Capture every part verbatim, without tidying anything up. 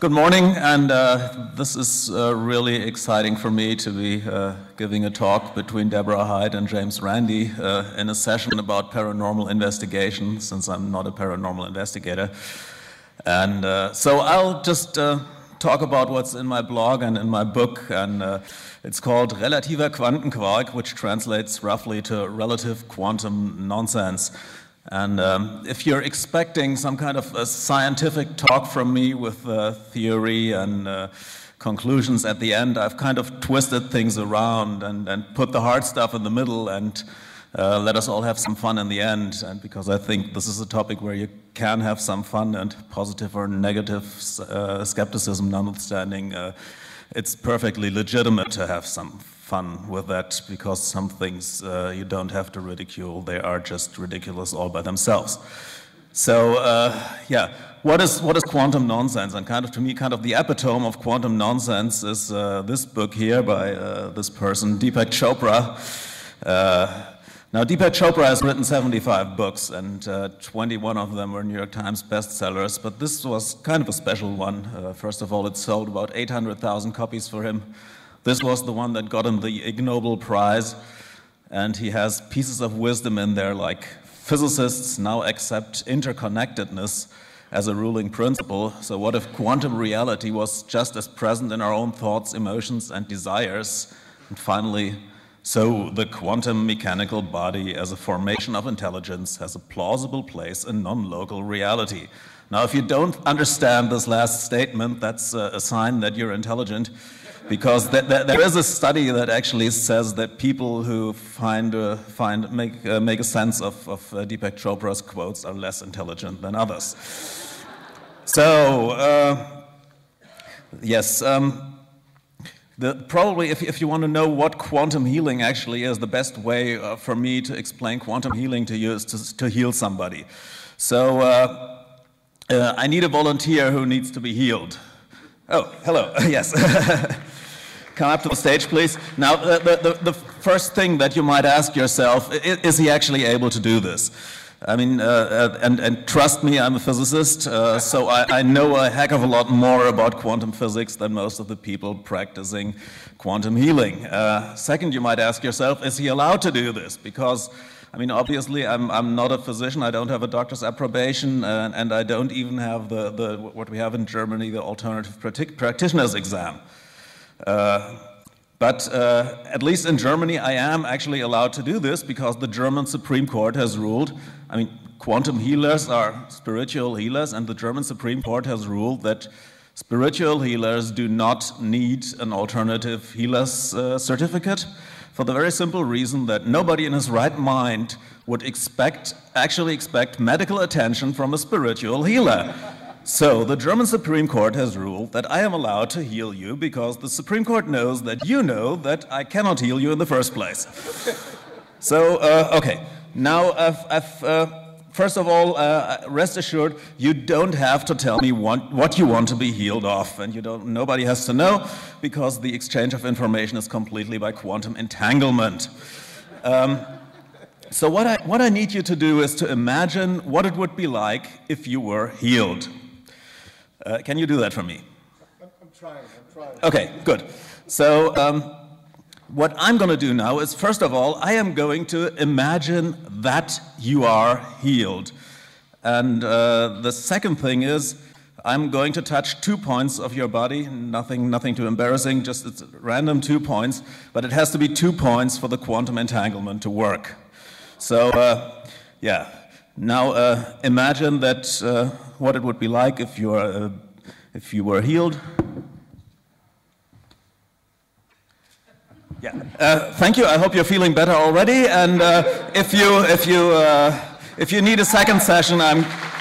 Good morning, and uh, this is uh, really exciting for me to be uh, giving a talk between Deborah Hyde and James Randi uh, in a session about paranormal investigation, since I'm not a paranormal investigator. And uh, so I'll just uh, talk about what's in my blog and in my book, and uh, it's called Relativer Quantenquark, which translates roughly to relative quantum nonsense. And um, if you're expecting some kind of a scientific talk from me with uh, theory and uh, conclusions at the end, I've kind of twisted things around and, and put the hard stuff in the middle and uh, let us all have some fun in the end. And because I think this is a topic where you can have some fun, and positive or negative uh, skepticism notwithstanding, uh, it's perfectly legitimate to have some fun with that, because some things uh, you don't have to ridicule. They are just ridiculous all by themselves. So uh, yeah, what is what is quantum nonsense? And kind of to me, kind of the epitome of quantum nonsense is uh, this book here by uh, this person, Deepak Chopra. Uh, now, Deepak Chopra has written seventy-five books, and uh, twenty-one of them were New York Times bestsellers, but this was kind of a special one. Uh, first of all, it sold about eight hundred thousand copies for him. This was the one that got him the Ig Nobel Prize, and he has pieces of wisdom in there like physicists now accept interconnectedness as a ruling principle. So what if quantum reality was just as present in our own thoughts, emotions, and desires? And finally, so the quantum mechanical body as a formation of intelligence has a plausible place in non-local reality. Now, if you don't understand this last statement, that's a sign that you're intelligent. Because th th there is a study that actually says that people who find uh, find make uh, make a sense of, of uh, Deepak Chopra's quotes are less intelligent than others. So uh, yes, um, the, probably if if you want to know what quantum healing actually is, the best way uh, for me to explain quantum healing to you is to, to heal somebody. So uh, uh, I need a volunteer who needs to be healed. Oh, hello. Yes. Come up to the stage, please. Now, the, the, the first thing that you might ask yourself, is, is he actually able to do this? I mean, uh, and, and trust me, I'm a physicist, uh, so I, I know a heck of a lot more about quantum physics than most of the people practicing quantum healing. Uh, second, you might ask yourself, is he allowed to do this? Because I mean, obviously, I'm, I'm not a physician. I don't have a doctor's approbation, and, and I don't even have the, the what we have in Germany, the alternative practitioner's exam. Uh, but uh, at least in Germany, I am actually allowed to do this because the German Supreme Court has ruled. I mean, quantum healers are spiritual healers, and the German Supreme Court has ruled that spiritual healers do not need an alternative healer's uh, certificate, for the very simple reason that nobody in his right mind would expect, actually expect medical attention from a spiritual healer. So the German Supreme Court has ruled that I am allowed to heal you because the Supreme Court knows that you know that I cannot heal you in the first place. So, uh, okay, now I've, I've uh, first of all, uh, rest assured, you don't have to tell me what, what you want to be healed of, and you don't. Nobody has to know, because the exchange of information is completely by quantum entanglement. Um, so what I, what I need you to do is to imagine what it would be like if you were healed. Uh, can you do that for me? I'm, I'm trying, I'm trying. Okay, good. So um, what I'm going to do now is, first of all, I am going to imagine that you are healed. And uh, the second thing is, I'm going to touch two points of your body, nothing, nothing too embarrassing, just it's random two points, but it has to be two points for the quantum entanglement to work. So, uh, yeah. Now uh, imagine that uh, what it would be like if you are, uh, if you were healed. Yeah. Uh, thank you. I hope you're feeling better already. And uh, if you if you uh, if you need a second session, I'm.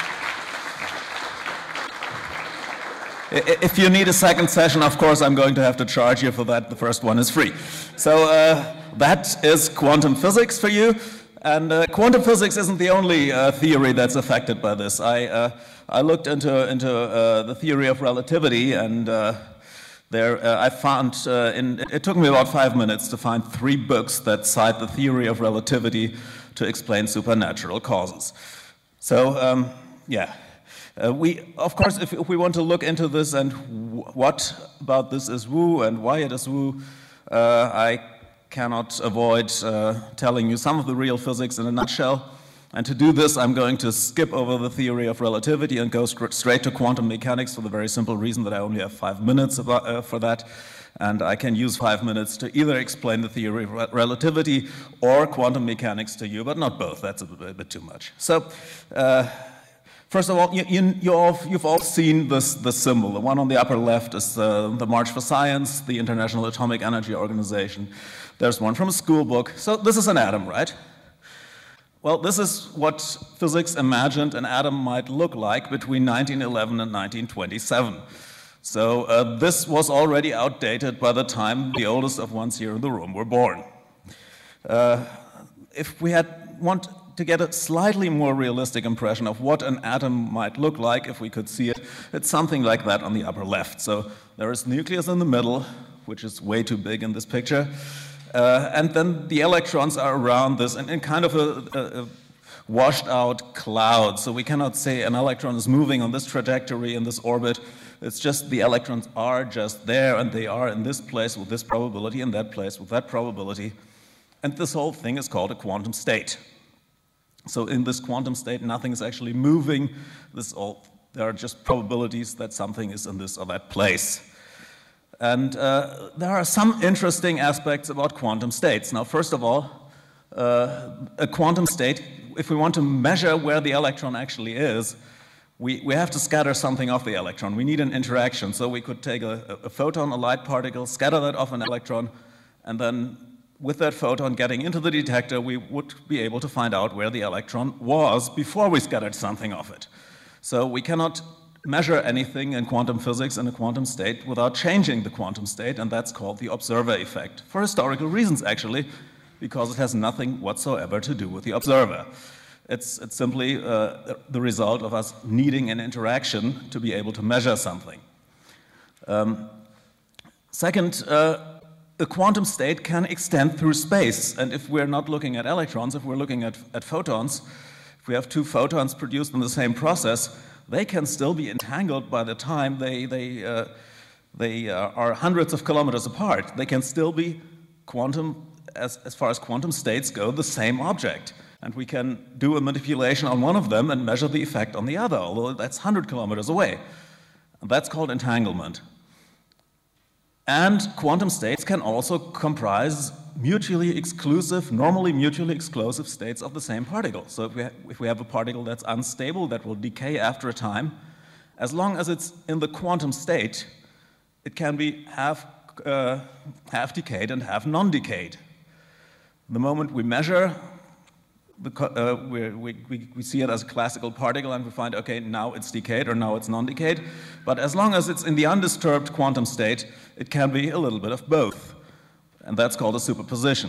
If you need a second session, of course, I'm going to have to charge you for that. The first one is free. So uh, that is quantum physics for you. And uh, quantum physics isn't the only uh, theory that's affected by this. I, uh, I looked into, into uh, the theory of relativity, and uh, there uh, I found, uh, in, it took me about five minutes to find three books that cite the theory of relativity to explain supernatural causes. So, um, yeah. Uh, we, of course, if, if we want to look into this and w what about this is woo and why it is woo, uh, I cannot avoid uh, telling you some of the real physics in a nutshell. And to do this, I'm going to skip over the theory of relativity and go straight to quantum mechanics for the very simple reason that I only have five minutes about, uh, for that. And I can use five minutes to either explain the theory of re relativity or quantum mechanics to you, but not both. That's a bit, a bit too much. So, uh, first of all, you, you, you all, you've all seen this, this symbol. The one on the upper left is uh, the March for Science, the International Atomic Energy Organization. There's one from a school book. So this is an atom, right? Well, this is what physics imagined an atom might look like between nineteen eleven and nineteen twenty-seven. So uh, this was already outdated by the time the oldest of ones here in the room were born. Uh, if we had want to get a slightly more realistic impression of what an atom might look like if we could see it, it's something like that on the upper left. So there is nucleus in the middle, which is way too big in this picture. Uh, and then the electrons are around this in, in kind of a, a, a washed out cloud. So we cannot say an electron is moving on this trajectory in this orbit. It's just the electrons are just there, and they are in this place with this probability, in that place with that probability. And this whole thing is called a quantum state. So in this quantum state, nothing is actually moving. This all, there are just probabilities that something is in this or that place. And uh, there are some interesting aspects about quantum states. Now, first of all, uh, a quantum state, if we want to measure where the electron actually is, we, we have to scatter something off the electron. We need an interaction. So we could take a, a photon, a light particle, scatter that off an electron, and then with that photon getting into the detector, we would be able to find out where the electron was before we scattered something off it. So we cannot measure anything in quantum physics in a quantum state without changing the quantum state, and that's called the observer effect. For historical reasons, actually, because it has nothing whatsoever to do with the observer. It's, it's simply uh, the result of us needing an interaction to be able to measure something. Um, second, uh, the quantum state can extend through space, and if we're not looking at electrons, if we're looking at, at photons, if we have two photons produced in the same process, they can still be entangled by the time they, they, uh, they uh, are hundreds of kilometers apart. They can still be quantum, as, as far as quantum states go, the same object. And we can do a manipulation on one of them and measure the effect on the other, although that's one hundred kilometers away. And that's called entanglement. And quantum states can also comprise mutually exclusive, normally mutually exclusive states of the same particle. So if we, ha if we have a particle that's unstable, that will decay after a time, as long as it's in the quantum state, it can be half, uh, half decayed and half non-decayed. The moment we measure, the, uh, we, we, we see it as a classical particle and we find, okay, now it's decayed or now it's non-decayed. But as long as it's in the undisturbed quantum state, it can be a little bit of both. And that's called a superposition.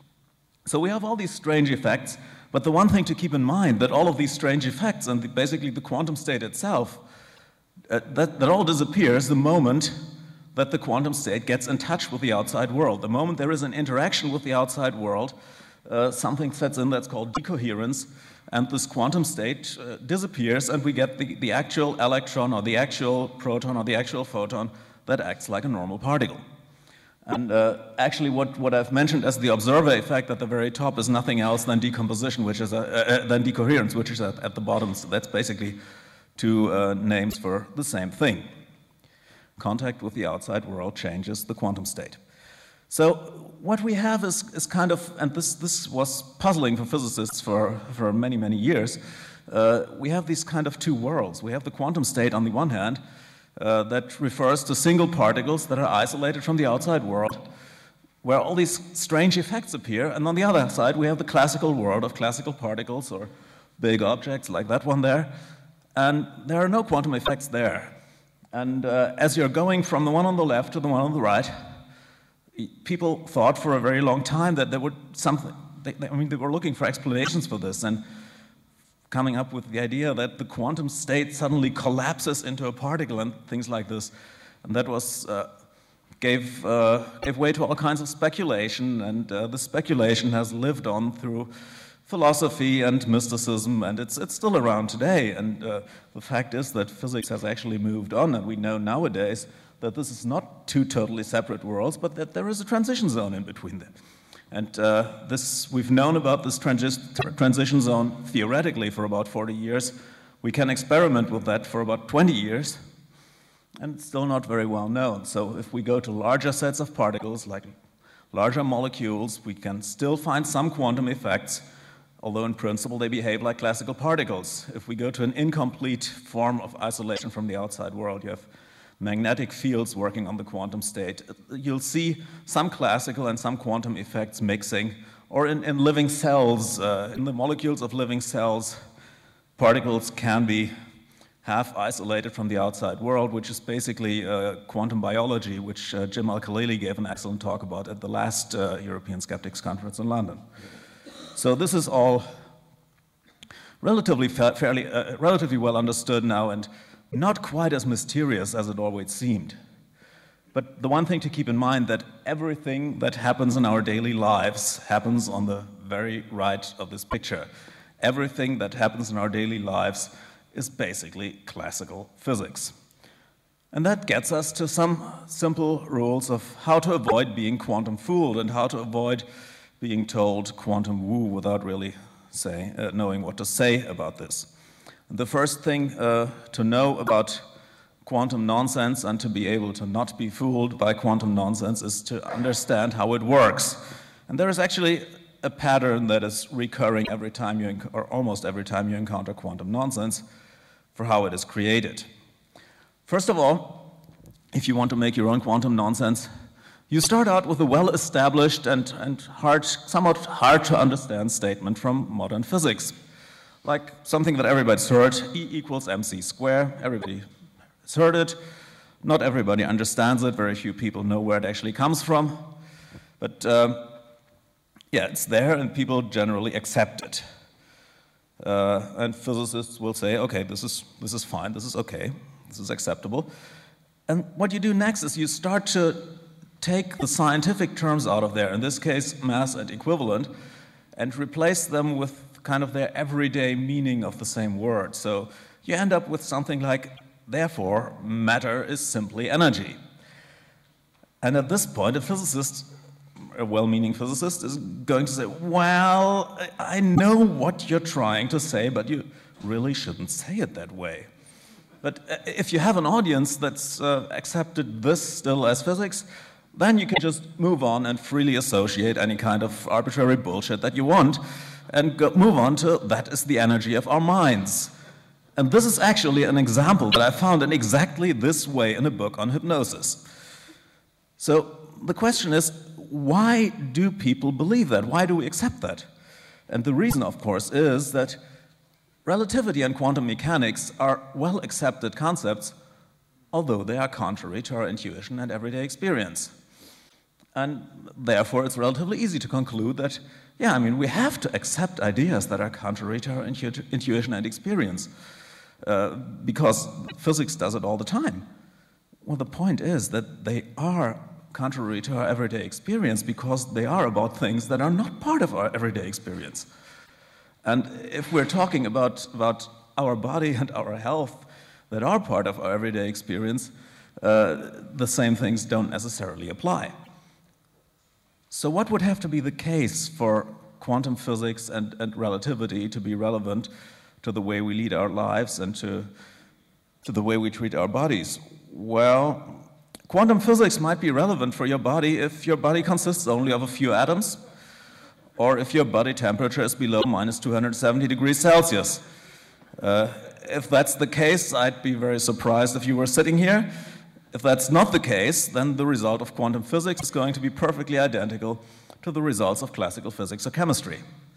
So we have all these strange effects, but the one thing to keep in mind that all of these strange effects and the, basically the quantum state itself, uh, that, that all disappears the moment that the quantum state gets in touch with the outside world. The moment there is an interaction with the outside world, uh, something sets in that's called decoherence, and this quantum state uh, disappears, and we get the, the actual electron or the actual proton or the actual photon that acts like a normal particle. And uh, actually what, what I've mentioned as the observer effect at the very top is nothing else than decomposition, which is a, uh, than decoherence, which is at, at the bottom. So that's basically two uh, names for the same thing. Contact with the outside world changes the quantum state. So what we have is, is kind of, and this, this was puzzling for physicists for, for many, many years, uh, we have these kind of two worlds. We have the quantum state on the one hand, Uh, that refers to single particles that are isolated from the outside world, where all these strange effects appear, and on the other side we have the classical world of classical particles or big objects like that one there, and there are no quantum effects there. And uh, as you're going from the one on the left to the one on the right, people thought for a very long time that there would something, they, they, I mean they were looking for explanations for this, and coming up with the idea that the quantum state suddenly collapses into a particle and things like this. And that was, uh, gave, uh, gave way to all kinds of speculation, and uh, the speculation has lived on through philosophy and mysticism, and it's, it's still around today. And uh, the fact is that physics has actually moved on, and we know nowadays that this is not two totally separate worlds, but that there is a transition zone in between them. And uh, this, we've known about this transi transition zone theoretically for about forty years. We can experiment with that for about twenty years, and it's still not very well known. So if we go to larger sets of particles, like larger molecules, we can still find some quantum effects, although in principle they behave like classical particles. If we go to an incomplete form of isolation from the outside world, you have magnetic fields working on the quantum state, you'll see some classical and some quantum effects mixing. Or in, in living cells, uh, in the molecules of living cells, particles can be half isolated from the outside world, which is basically uh, quantum biology, which uh, Jim Al-Khalili gave an excellent talk about at the last uh, European Skeptics Conference in London. So this is all relatively, fa fairly, uh, relatively well understood now, and not quite as mysterious as it always seemed. But the one thing to keep in mind that everything that happens in our daily lives happens on the very right of this picture. Everything that happens in our daily lives is basically classical physics. And that gets us to some simple rules of how to avoid being quantum fooled and how to avoid being told quantum woo without really say, uh, knowing what to say about this. The first thing uh, to know about quantum nonsense and to be able to not be fooled by quantum nonsense is to understand how it works. And there is actually a pattern that is recurring every time you, or almost every time you encounter quantum nonsense for how it is created. First of all, if you want to make your own quantum nonsense, you start out with a well-established and, and hard, somewhat hard to understand statement from modern physics. Like something that everybody's heard, E equals mc squared. Everybody has heard it. Not everybody understands it. Very few people know where it actually comes from. But um, yeah, it's there and people generally accept it. Uh, and physicists will say, okay, this is, this is fine, this is okay, this is acceptable. And what you do next is you start to take the scientific terms out of there, in this case, mass and equivalent, and replace them with kind of their everyday meaning of the same word. So you end up with something like, therefore, matter is simply energy. And at this point, a physicist, a well-meaning physicist, is going to say, well, I know what you're trying to say, but you really shouldn't say it that way. But if you have an audience that's uh, accepted this still as physics, then you can just move on and freely associate any kind of arbitrary bullshit that you want and go, move on to that is the energy of our minds. And this is actually an example that I found in exactly this way in a book on hypnosis. So the question is, why do people believe that? Why do we accept that? And the reason, of course, is that relativity and quantum mechanics are well-accepted concepts, although they are contrary to our intuition and everyday experience. And therefore, it's relatively easy to conclude that, yeah, I mean, we have to accept ideas that are contrary to our intu intuition and experience, uh, because physics does it all the time. Well, the point is that they are contrary to our everyday experience because they are about things that are not part of our everyday experience. And if we're talking about, about our body and our health that are part of our everyday experience, uh, the same things don't necessarily apply. So what would have to be the case for quantum physics and, and relativity to be relevant to the way we lead our lives and to, to the way we treat our bodies? Well, quantum physics might be relevant for your body if your body consists only of a few atoms, or if your body temperature is below minus two hundred seventy degrees Celsius. Uh, if that's the case, I'd be very surprised if you were sitting here. If that's not the case, then the result of quantum physics is going to be perfectly identical to the results of classical physics or chemistry.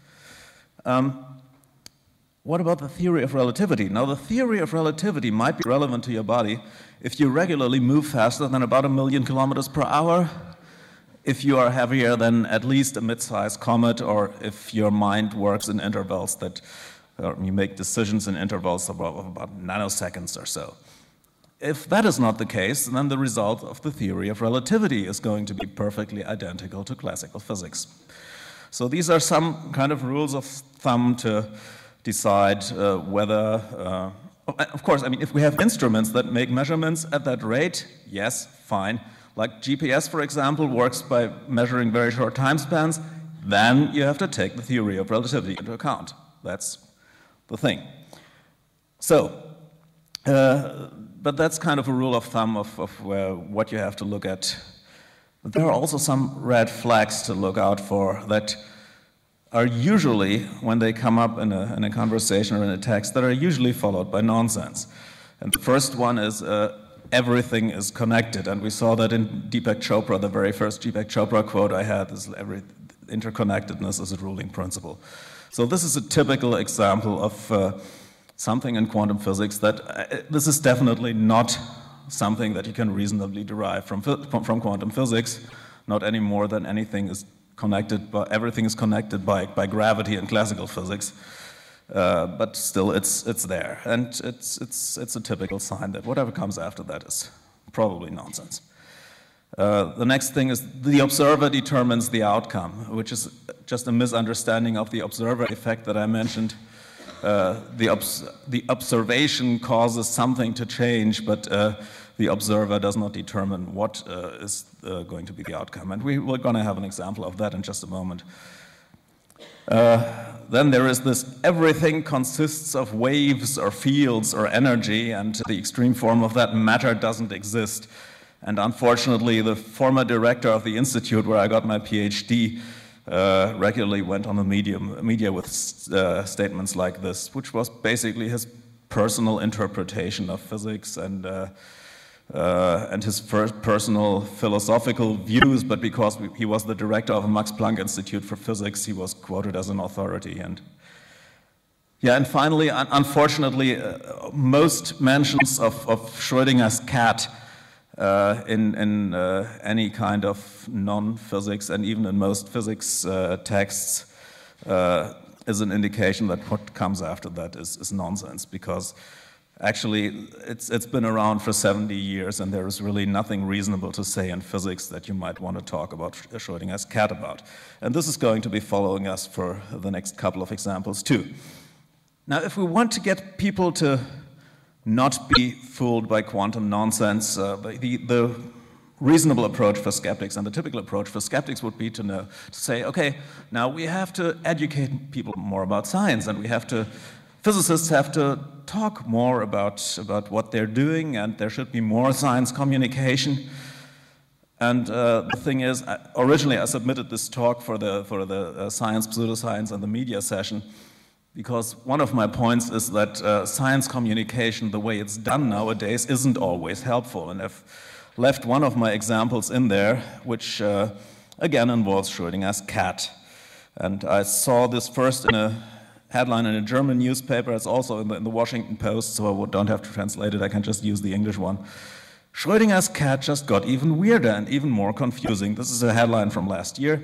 Um, what about the theory of relativity? Now, the theory of relativity might be relevant to your body if you regularly move faster than about a million kilometers per hour, if you are heavier than at least a mid-sized comet, or if your mind works in intervals that or you make decisions in intervals of about, of about nanoseconds or so. If that is not the case, then the result of the theory of relativity is going to be perfectly identical to classical physics. So these are some kind of rules of thumb to decide uh, whether, uh, of course, I mean, if we have instruments that make measurements at that rate, yes, fine. Like G P S, for example, works by measuring very short time spans, then you have to take the theory of relativity into account. That's the thing. So, uh, but that's kind of a rule of thumb of, of where, what you have to look at. But there are also some red flags to look out for that are usually, when they come up in a, in a conversation or in a text, that are usually followed by nonsense. And the first one is uh, everything is connected. And we saw that in Deepak Chopra, the very first Deepak Chopra quote I had is every, interconnectedness is a ruling principle. So this is a typical example of uh, something in quantum physics that uh, this is definitely not something that you can reasonably derive from, from, from quantum physics, not any more than anything is connected, by, everything is connected by, by gravity in classical physics. Uh, but still, it's, it's there. And it's, it's, it's a typical sign that whatever comes after that is probably nonsense. Uh, the next thing is the observer determines the outcome, which is just a misunderstanding of the observer effect that I mentioned. Uh, the, obs the observation causes something to change, but uh, the observer does not determine what uh, is uh, going to be the outcome. And we, we're going to have an example of that in just a moment. Uh, then there is this everything consists of waves or fields or energy, and the extreme form of that, matter doesn't exist. And unfortunately, the former director of the institute where I got my PhD uh, regularly went on the medium, media with uh, statements like this, which was basically his personal interpretation of physics and uh, Uh, and his first personal philosophical views, but because he was the director of the Max Planck Institute for Physics, he was quoted as an authority. And yeah, and finally, un unfortunately, uh, most mentions of, of Schrödinger's cat uh, in, in uh, any kind of non-physics and even in most physics uh, texts uh, is an indication that what comes after that is, is nonsense, because actually, it's, it's been around for seventy years, and there is really nothing reasonable to say in physics that you might want to talk about Schrödinger's cat about. And this is going to be following us for the next couple of examples, too. Now, if we want to get people to not be fooled by quantum nonsense, uh, the, the reasonable approach for skeptics and the typical approach for skeptics would be to know, to say, okay, now we have to educate people more about science, and we have to physicists have to talk more about, about what they're doing, and there should be more science communication. And uh, the thing is, I, originally I submitted this talk for the, for the uh, science, pseudoscience, and the media session, because one of my points is that uh, science communication, the way it's done nowadays, isn't always helpful. And I've left one of my examples in there, which uh, again involves Schrödinger's cat. And I saw this first in a headline in a German newspaper. It's also in the, in the Washington Post, so I don't have to translate it. I can just use the English one. Schrödinger's cat just got even weirder and even more confusing. This is a headline from last year.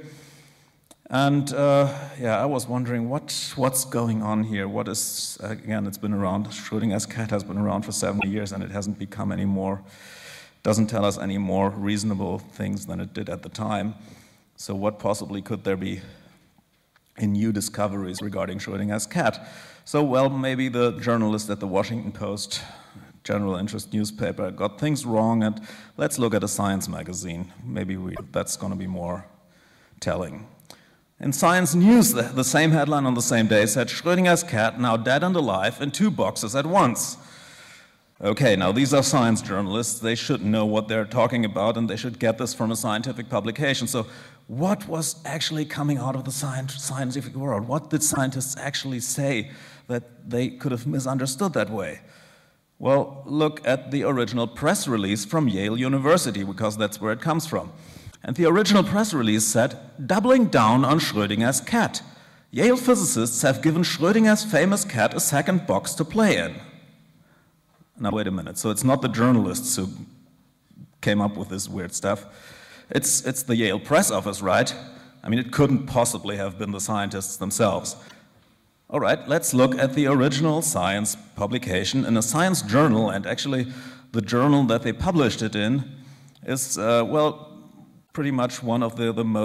And uh, yeah, I was wondering what, what's going on here. What is, again, it's been around. Schrödinger's cat has been around for seventy years, and it hasn't become any more, doesn't tell us any more reasonable things than it did at the time. So what possibly could there be in new discoveries regarding Schrödinger's cat? So, well, maybe the journalist at the Washington Post, general interest newspaper, got things wrong, and let's look at a science magazine. Maybe we, that's going to be more telling. In Science News, the, the same headline on the same day said, Schrödinger's cat now dead and alive in two boxes at once. Okay, now these are science journalists. They should know what they're talking about, and they should get this from a scientific publication. So what was actually coming out of the scientific world? What did scientists actually say that they could have misunderstood that way? Well, look at the original press release from Yale University, because that's where it comes from. And the original press release said, doubling down on Schrödinger's cat. Yale physicists have given Schrödinger's famous cat a second box to play in. Now, wait a minute. So it's not the journalists who came up with this weird stuff. It's, it's the Yale press office, right? I mean, it couldn't possibly have been the scientists themselves. All right, let's look at the original science publication in a science journal, and actually the journal that they published it in is, uh, well, pretty much one of the, the most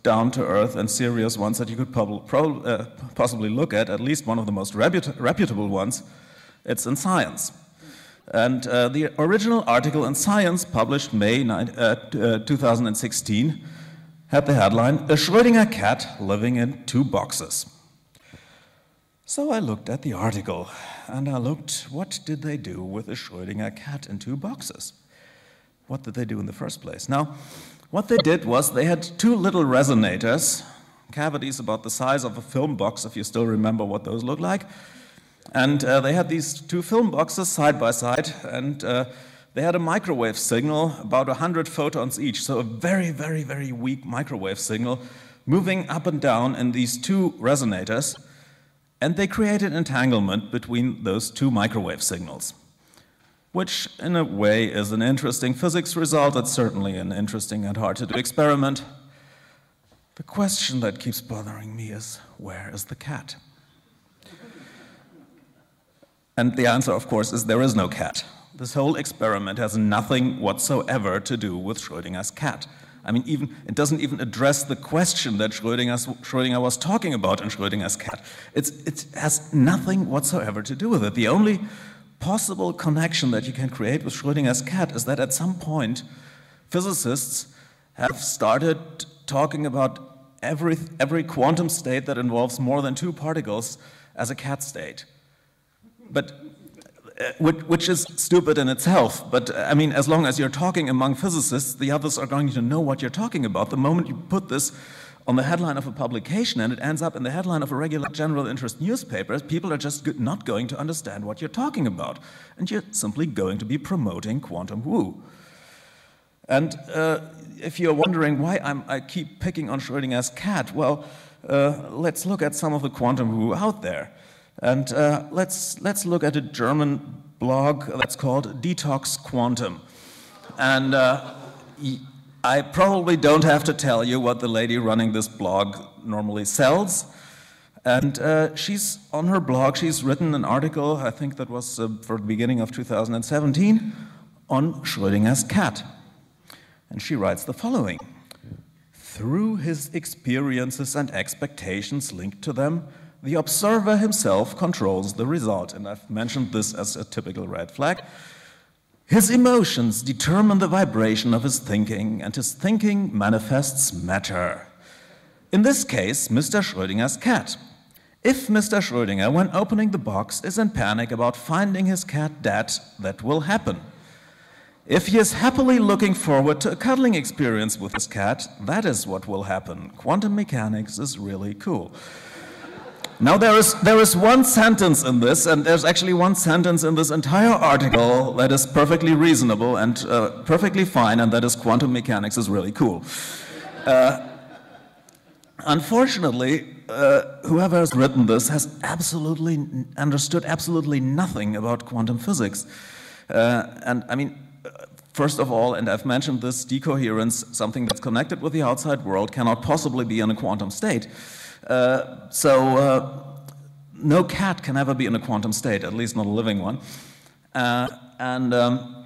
down-to-earth and serious ones that you could prob- pro- uh, possibly look at, at least one of the most reput- reputable ones. It's in Science. And uh, the original article in Science, published May two thousand sixteen, had the headline, "A Schrödinger cat living in two boxes." So I looked at the article, and I looked, what did they do with a Schrödinger cat in two boxes? What did they do in the first place? Now, what they did was they had two little resonators, cavities about the size of a film box, if you still remember what those look like. And uh, they had these two film boxes side by side, and uh, they had a microwave signal, about one hundred photons each, so a very, very, very weak microwave signal moving up and down in these two resonators, and they created entanglement between those two microwave signals, which in a way is an interesting physics result. It's certainly an interesting and hard-to-do experiment. The question that keeps bothering me is, where is the cat? And the answer, of course, is there is no cat. This whole experiment has nothing whatsoever to do with Schrödinger's cat. I mean, even it doesn't even address the question that Schrödinger's, Schrödinger was talking about in Schrödinger's cat. It's, it has nothing whatsoever to do with it. The only possible connection that you can create with Schrödinger's cat is that at some point, physicists have started talking about every, every quantum state that involves more than two particles as a cat state. But, uh, which, which is stupid in itself, but uh, I mean, as long as you're talking among physicists, the others are going to know what you're talking about. The moment you put this on the headline of a publication and it ends up in the headline of a regular general interest newspaper, people are just not going to understand what you're talking about. And you're simply going to be promoting quantum woo. And uh, if you're wondering why I'm, I keep picking on Schrödinger's cat, well, uh, let's look at some of the quantum woo out there. And uh, let's, let's look at a German blog that's called Detox Quantum. And uh, I probably don't have to tell you what the lady running this blog normally sells. And uh, she's on her blog, she's written an article, I think that was uh, for the beginning of two thousand seventeen, on Schrödinger's cat. And she writes the following: "Through his experiences and expectations linked to them, the observer himself controls the result." And I've mentioned this as a typical red flag. "His emotions determine the vibration of his thinking, and his thinking manifests matter. In this case, Mister Schrödinger's cat. If Mister Schrödinger, when opening the box, is in panic about finding his cat dead, that will happen. If he is happily looking forward to a cuddling experience with his cat, that is what will happen. Quantum mechanics is really cool." Now, there is, there is one sentence in this, and there's actually one sentence in this entire article that is perfectly reasonable and uh, perfectly fine, and that is quantum mechanics is really cool. Uh, unfortunately, uh, whoever has written this has absolutely understood absolutely nothing about quantum physics. Uh, and I mean, first of all, and I've mentioned this, decoherence, something that's connected with the outside world, cannot possibly be in a quantum state. Uh, so uh, no cat can ever be in a quantum state, at least not a living one. Uh, and um,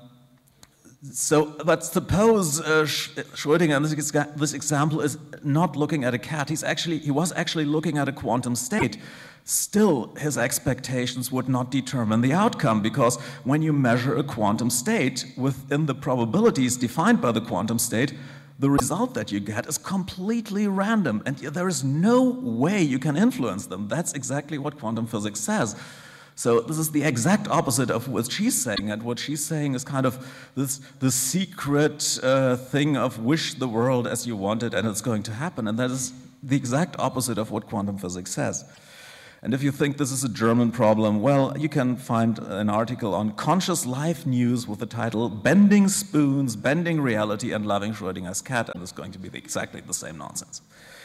so, but suppose uh, Schrödinger in this, this example is not looking at a cat. He's actually, he was actually looking at a quantum state. Still, his expectations would not determine the outcome, because when you measure a quantum state within the probabilities defined by the quantum state, the result that you get is completely random, and there is no way you can influence them. That's exactly what quantum physics says. So this is the exact opposite of what she's saying, and what she's saying is kind of this the secret uh, thing of wish the world as you want it and it's going to happen, and that is the exact opposite of what quantum physics says. And if you think this is a German problem, well, you can find an article on Conscious Life News with the title "Bending Spoons, Bending Reality, and Loving Schrödinger's Cat," and it's going to be the, exactly the same nonsense.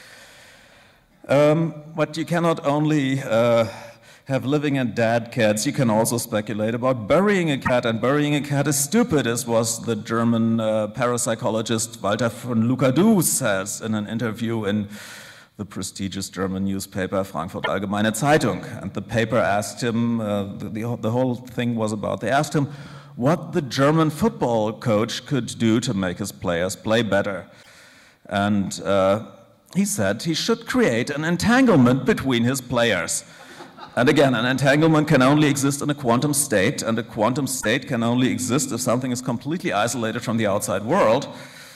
Um, but you cannot only uh, have living and dead cats, you can also speculate about burying a cat, and burying a cat is stupid, as was the German uh, parapsychologist Walter von Lucadou says in an interview in the prestigious German newspaper Frankfurt Allgemeine Zeitung. And the paper asked him, uh, the, the, the whole thing was about, they asked him what the German football coach could do to make his players play better. And uh, he said he should create an entanglement between his players. And again, an entanglement can only exist in a quantum state, and a quantum state can only exist if something is completely isolated from the outside world.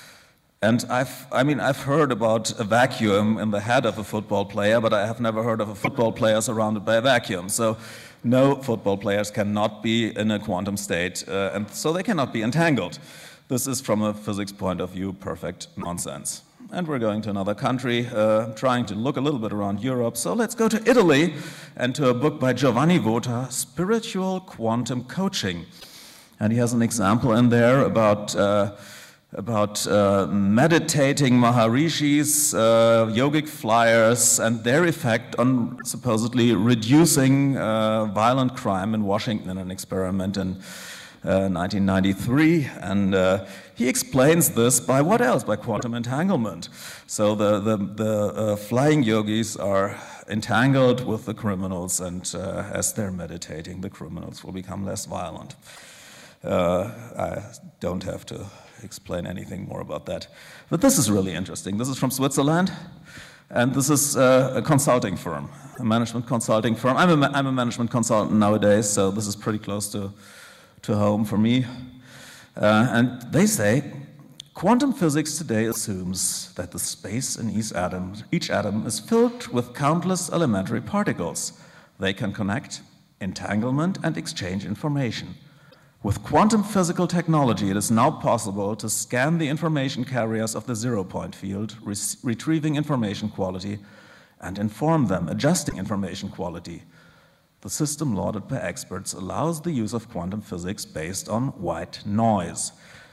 And I've, I mean, I've heard about a vacuum in the head of a football player, but I have never heard of a football player surrounded by a vacuum. So no, football players cannot be in a quantum state, uh, and so they cannot be entangled. This is, from a physics point of view, perfect nonsense. And we're going to another country, uh, trying to look a little bit around Europe. So let's go to Italy and to a book by Giovanni Vota, Spiritual Quantum Coaching. And he has an example in there about uh, about uh, meditating Maharishis, uh, yogic flyers, and their effect on supposedly reducing uh, violent crime in Washington in an experiment in uh, nineteen ninety-three. And uh, he explains this by what else? By quantum entanglement. So the, the, the uh, flying yogis are entangled with the criminals, and uh, as they're meditating, the criminals will become less violent. Uh, I don't have to explain anything more about that. But this is really interesting. This is from Switzerland, and this is uh, a consulting firm, a management consulting firm. I'm a, ma I'm a management consultant nowadays, so this is pretty close to, to home for me. Uh, and they say, quantum physics today assumes that the space in each atom, each atom is filled with countless elementary particles. They can connect, entanglement, and exchange information. With quantum physical technology, it is now possible to scan the information carriers of the zero-point field, re retrieving information quality, and inform them, adjusting information quality. The system lauded by experts allows the use of quantum physics based on white noise.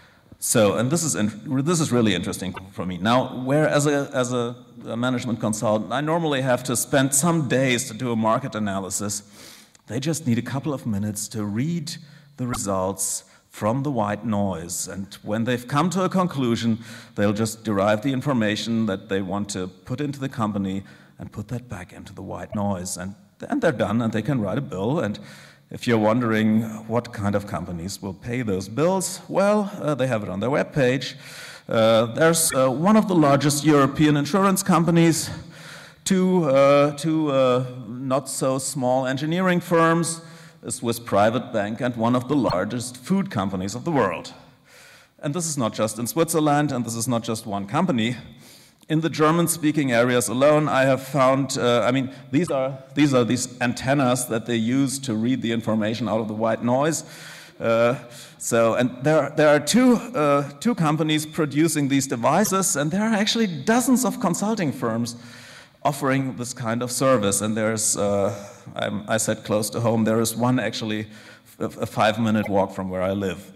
So, and this is, in, this is really interesting for me. Now, where as, a, as a, a management consultant, I normally have to spend some days to do a market analysis, they just need a couple of minutes to read the results from the white noise. And when they've come to a conclusion, they'll just derive the information that they want to put into the company and put that back into the white noise. And, and they're done, and they can write a bill. And if you're wondering what kind of companies will pay those bills, well, uh, they have it on their webpage. Uh, there's uh, one of the largest European insurance companies, two, uh, two uh, not so small engineering firms, a Swiss private bank, and one of the largest food companies of the world. And this is not just in Switzerland, and this is not just one company. In the German-speaking areas alone, I have found, uh, I mean, these are, these are these antennas that they use to read the information out of the white noise. Uh, so, and there, there are two, uh, two companies producing these devices, and there are actually dozens of consulting firms offering this kind of service. And there's, uh, I'm, I said close to home, there is one actually a, a five-minute walk from where I live.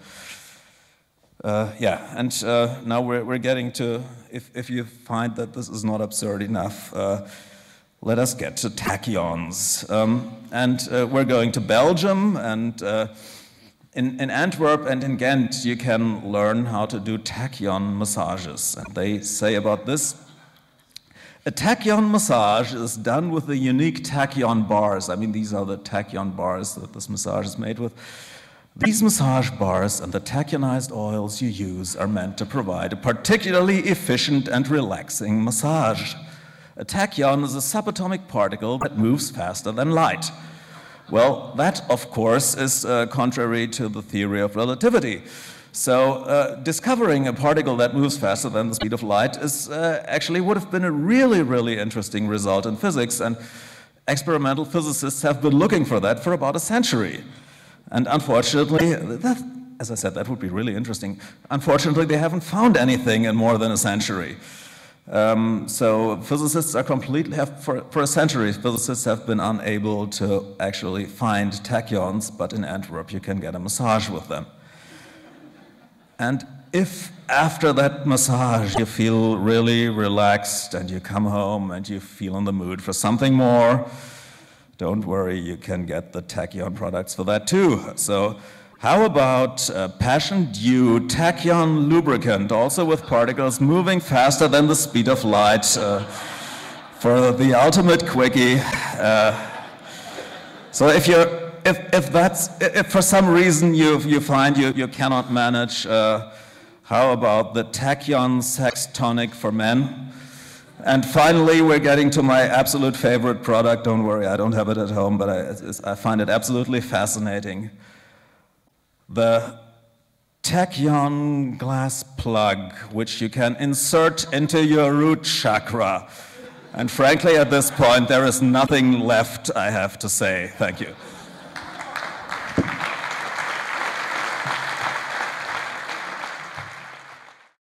Uh, yeah, and uh, now we're, we're getting to, if, if you find that this is not absurd enough, uh, let us get to tachyons. Um, and uh, we're going to Belgium, and uh, in, in Antwerp and in Ghent, you can learn how to do tachyon massages. And they say about this, a tachyon massage is done with the unique tachyon bars. I mean, these are the tachyon bars that this massage is made with. These massage bars and the tachyonized oils you use are meant to provide a particularly efficient and relaxing massage. A tachyon is a subatomic particle that moves faster than light. Well, that, of course, is uh, contrary to the theory of relativity. So uh, discovering a particle that moves faster than the speed of light is uh, actually would have been a really, really interesting result in physics, and experimental physicists have been looking for that for about a century. And unfortunately, that, as I said, that would be really interesting. Unfortunately, they haven't found anything in more than a century. Um, so physicists are completely, have, for, for a century, physicists have been unable to actually find tachyons, but in Antwerp you can get a massage with them. And if after that massage you feel really relaxed and you come home and you feel in the mood for something more, don't worry, you can get the tachyon products for that too. So how about uh, Passion Dew tachyon lubricant, also with particles moving faster than the speed of light, uh, for the ultimate quickie. Uh, so if you're If, if that's, if for some reason you, you find you, you cannot manage, uh, how about the tachyon sex tonic for men? And finally, we're getting to my absolute favorite product. Don't worry, I don't have it at home, but I, I find it absolutely fascinating. The Tachyon glass plug, which you can insert into your root chakra. And frankly, at this point, there is nothing left I have to say. Thank you.